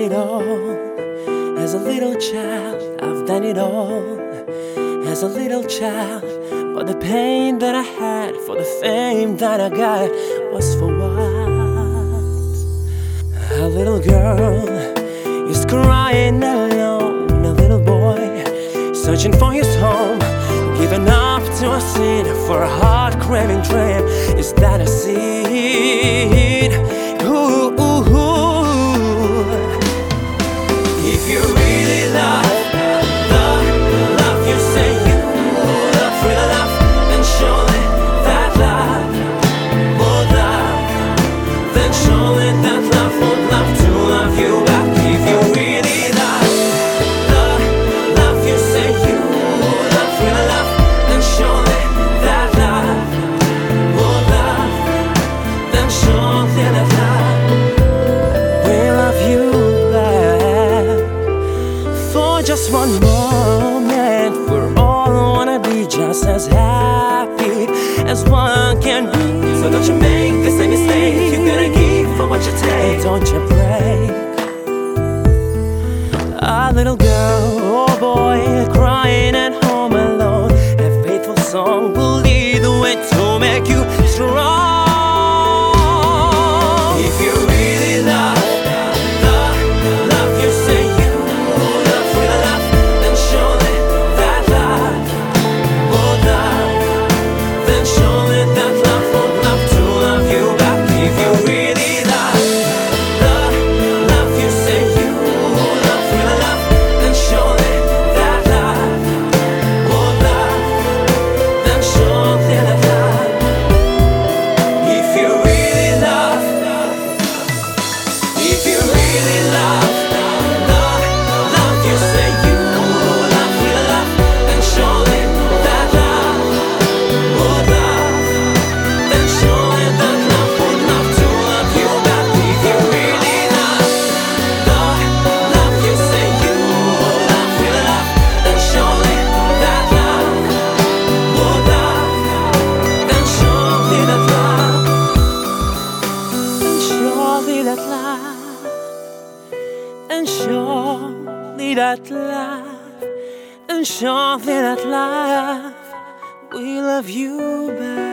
it all. As a little child, I've done it all. As a little child, but the pain that I had for the fame that I got was for what? A little girl is crying alone. A little boy searching for his home, giving up to a sin for a heart-craving dream. Is that a seed? Ooh, ooh, ooh. If you really love you say you love, real love, then surely that love would love, then surely that love would love to love you back. If you really love you say you love, real love, then surely that love would love, then surely that love will love you back. For just one moment, we're all wanna be just as happy as one can be. So don't you make the same mistake. You gotta give for what you take. Don't you break. A little girl or boy crying at home alone, a faithful song will lead the way to make you strong. If you really love you say you love, real love, then surely that love would love, then surely that love would love to love you back. If you really love you say you love, real love, then surely that love would love, then surely that love. If you really love you say you love, real love, then surely that love would love, then surely that love would love to love you back. If you really love you say you love, real love, then surely that love would love, then surely that love, then surely that love, and surely that love, and surely that love, we love you back.